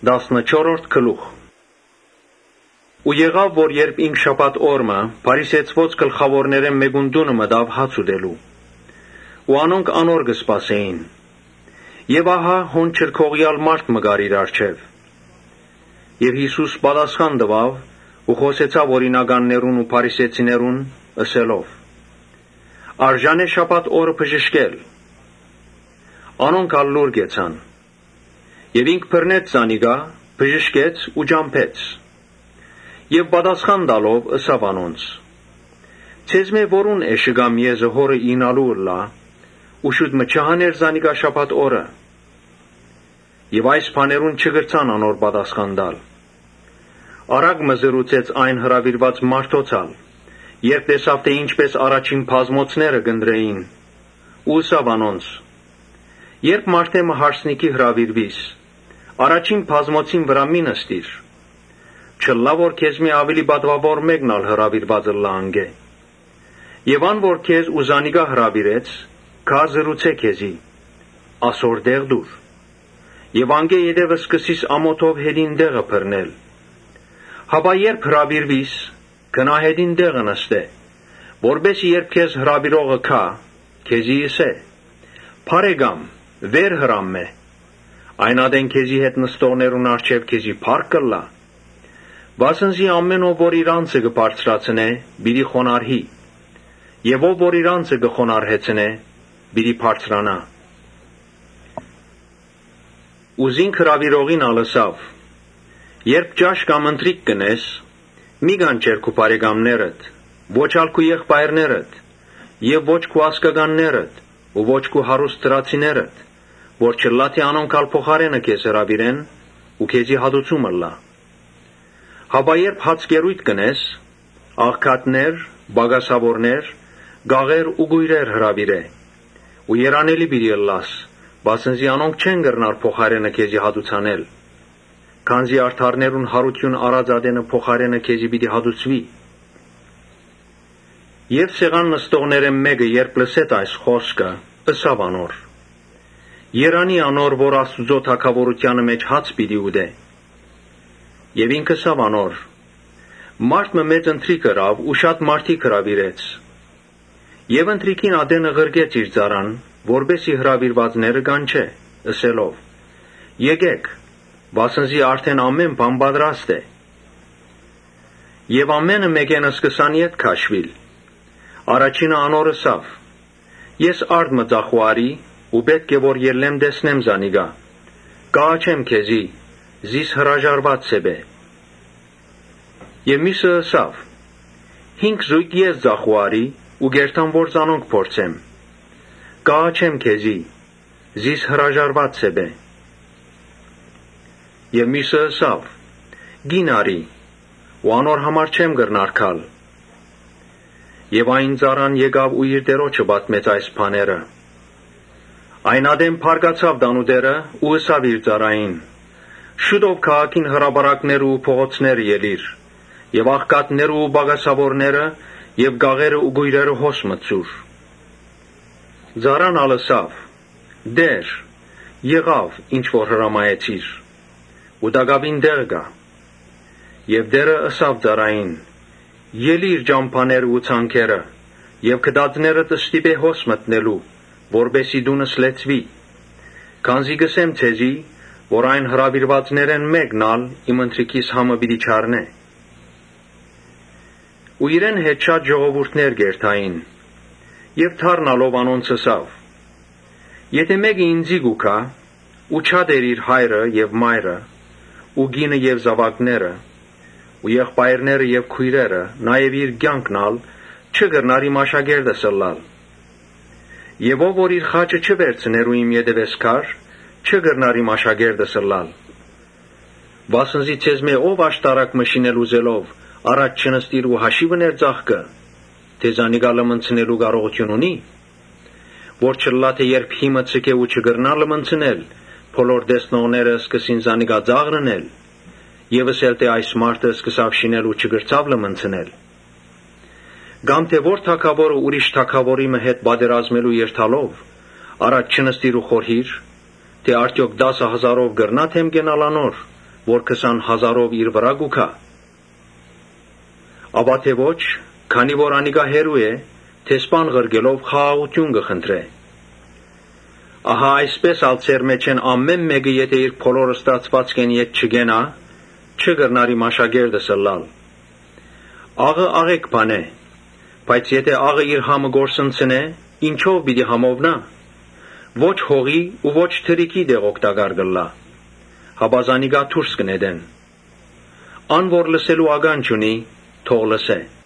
14-րդ գլուխ։ Ու եղավ, որ երբ ինքշաբաթ օրը փարիսեցված գլխավորներեն մեկունդունը մտավ հաց ուտելու, ու անոնք անոր կսպասեին, եւ ահա հոն չրքողյալ մարդ մգար իր առջև։ Եվ Հիսուս պատասխան տվավ ու խոսեցավ օրինականներուն ու փարիսեցիներուն, ըսելով. «Արժան է շաբաթ օրը բժշկել»։ Անոնք ալ լուր գեցան։ Եվ ինք բռնեց զանիկա, բժշկեց ու ջամփեց։ Եվ պատասխան տալով ըսավ անոնց. «Ձեզմե որուն է շգամ եզը հորը ինալու ըլլա, ու շուտ մը չհաներ զանիկա շաբաթ օրը»։ Եվ այս բաներուն չգրցան անոր պատասխան տալ։ Արագ մը զրուցեց այն հրավիրված մարդոցալ, երբ տեսավ թե ինչպես առաջին բազմոցները կնդրեին, ու ըսավ անոնց. «Երբ մարդեմը հարսնիքի հրավիրվիս, առաջին բազմոցին վրա մի նստիր, չլա որ քեզմի ավելի պատվավոր մեկն ալ հրավիրված ըլլա անգե։ Եվ ան որ քեզ ու զանիկա հրավիրեց, գա զրուցե քեզի, ասոր տեղ դուր, եւ անգե յետևը սկսիս ամոթով հետին տեղը բռնել։ Հապա երբ հրավիրվիս, գնա հետին տեղը նստե, որբեսի երբ քեզ հրավիրողը գա, քեզի ըսե. «Բարեկամ, վեր հրամմե», այն ադեն քեզի հետ նստողներուն առջև քեզի փառք կլա։ Վասնզի ամեն ով որ իր անձը կբարձրացնե, պիտի խոնարհի, եւ ով որ իր անձը կխոնարհեցնե, պիտի բարձրանա։ Ուզին հրավիրողին ալսավ. «Երբ ճաշ կամ ընթրիք կնես, մի կանչեր քու բարեկամներդ, ոչ ալ քու եղբայրներդ, եւ ոչ քու ասկականներդ, ու ոչ քու հարուստ դրացիներդ, որ չլա թե անոնք ալ փոխարենը քեզ հրավիրեն ու քեզի հատուցում ըլլա։ Հապա երբ հացկերույթ կնես, աղքատներ, բագասավորներ, գաղեր ու գույրեր հրավիրե, ու երանելի պիտի ըլլաս, վասնզի անոնք չեն կրնար փոխարենը քեզի հատուցանել, քանզի արդարներուն հարություն արած ադենը փոխարենը քեզի պիտի հատուցվի»։ Եվ սեղան նստողներեն մեկը երբ լսեց այս խոսքը, ըսավ անոր. «Երանի անոր, որ Աստուծո թագավորությանը մեջ հաց պիտի ուտե»։ Եվ ինք ըսավ անոր. «Մարդ մը մեծ ընթրիք ըրավ ու շատ մարդիկ հրավիրեց։ Եվ ընթրիքին ադենը ղրկեց իր ծառան, որբեսի հրավիրվածները կանչե, ըսելով. «Եկեք, վասնզի արդեն ամեն բան պատրաստ է»։ Եվ ամենը մեկենը սկսան ետ քաշվիլ։ Առաջինը անոր ըսավ. «Ես արդ մը ծախուարի, ու պետք է որ ելնեմ տեսնեմ զանիկա, կաչեմ քեզի, զիս հրաժարված սեբե»։ Եվ մյուսը ըսավ. «5 զույգ ես ծախուարի, ու գերտամ որ զանոնք փորձեմ, կաչեմ քեզի, զիս հրաժարված սեբե»։ Եվ մյուսը ըսավ. «Գին արի, ու անոր համար չեմ կրնար գալ»։ Եվ այն ծառան եկավ ու իր տերոջը պատմեց այս բաները։ Այն ադեն փարգացավ տանուտերը ու ըսավ իր ծառային. «Շուտով քաղաքին հրապարակները ու փողոցները ելիր, եւ աղքատները ու բագասավորները եւ գաղերը ու գույրերը հոս մտցուր»։ Ծառան ալ ըսավ. «Տեր, եղավ ինչ որ հրամայեցիր, ու դակավին տեղ կա»։ Եվ տերը ըսավ ծառային. «Ելիր ջամփաները ու ցանքերը, եւ գտածները տստիպե հոս մտնելու, որբեսի դունս լեցվի, քանզի գսեմ ցեզի, որ այն հրավիրվածներեն մեկն ալ իմ ընթրիքիս համը պիտի չառնե»։ Ու իրեն հետ շատ ժողովուրդներ գերթային, եւ թարնալով անոնց ըսավ. «Եթե մեկը ինձի գուքա, ու չադեր իր հայրը եւ մայրը, ու գինը եւ զավակները, ու եղբայրները եւ քույրերը, նաեւ իր կյանքն ալ, չկրնար իմ աշակերտս ըլլալ։ Եվ ով որ իր խաչը չվերցներ ու իմ ետևես գար, չկրնար իմ աշակերտս ըլլալ։ Վասնզի ցեզմե ով աշտարակ մշինել ուզելով, առաջ չնստիր ու հաշիվը ներ ծաղկը, թե զանիկա լմնցնելու կարողություն ունի, որ չլա թե երբ հիմը ցկե ու չկրնա լմնցնել, բոլոր տեսնողները սկսին զանիկա ծաղրնել, եւս էլ թե այս մարդը սկսավ շինել ու չգրցավ լմնցնել։ Կամ թե որ թագավորը ուրիշ թագավորի հետ պատերազմելու երթալով, առաջ չնստիր ու խորհիր, թե արդյոք 10,000-ով կրնա թեմ գենալ անոր, որ 20,000-ով իր վրա գուքա։ Աբա թե ոչ, քանի որ անիկա հերու է, թե սպան ղրգելով խաղաղություն կխնդրե։ Ահա այսպես ալ ծեր մեջ են ամեն մեկը եթե իր բոլոր ստացվածքեն ետ չգենա, չգրնարի մաշագերտը սլալ։ Աղը աղեք բան է, բայց եթե աղը իր համը գործընծնե, ինչով պիտի համովնա։ Ոչ հողի ու ոչ թրիկի դեղ օգտակար կլա։ Հաբազանիկա դուրս կնետեն։ Ան որ լսելու ագան չունի, թող լսե։